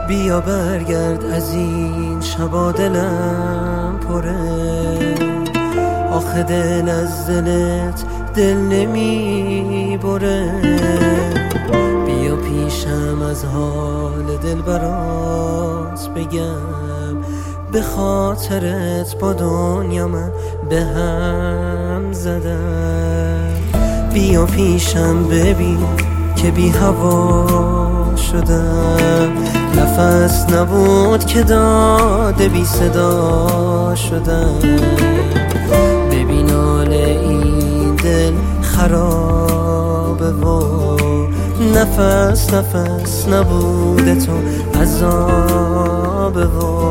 بیا برگرد از این شبا دلم پره، آخه دل از دلت دل نمی بره. بیا پیشم از حال دل برات بگم، به خاطرت با دنیا من به هم زدم. بیا پیشم ببین که بی هوا شدم، نفس نبود که داده بی صدا شدم. ببین حال این دل خرابه و نفس نبوده تو عذابه و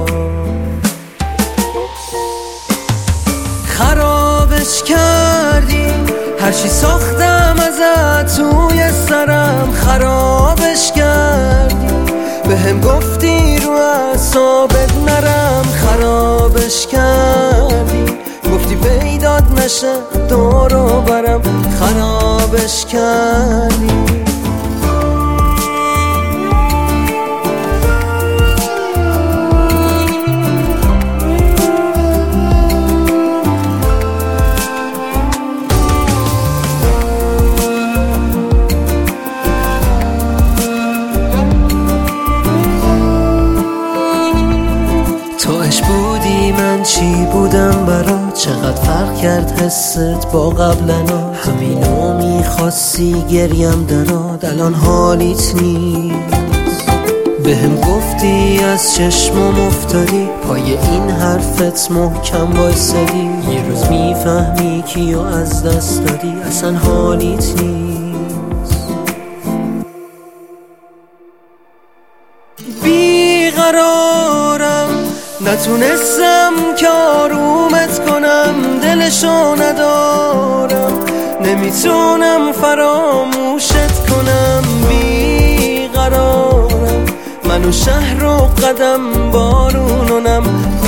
خرابش کردی هرچی ساختم ازت توی سرم، خرابش کردی به هم گفتی رو اعصابت نرم، خرابش کردی گفتی پیدات نشه دور و برم، خرابش کردی. بودی من چی بودم برات، چقدر فرق کرد حست با قبلنا. همینو میخواستی گریم درات، الان حالیت نیست. به هم گفتی از چشمم افتادی، پای این حرفت محکم بایستادی. یه روز میفهمی کیو از دست دادی، اصلا حالیت نیست. بیقرارم نتونستم که آرومت کنم، دلشو ندارم نمیتونم فراموشت کنم. بیقرارم منو شهر و قدم بارونم،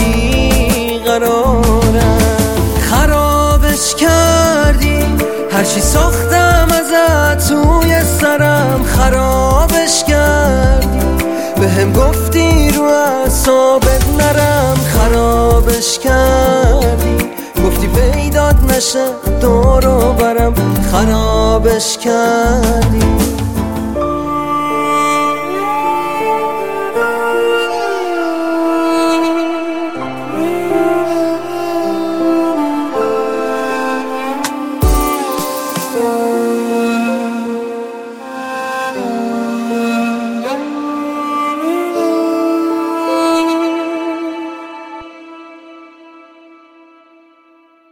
بیقرارم خرابش کردی هرچی ساختم ازت توی سرم، خرابش کردی به هم گفتی رو اعصابت نرم، خرابش کردی گفتی پیدات نشه دور و برم، خرابش کردی.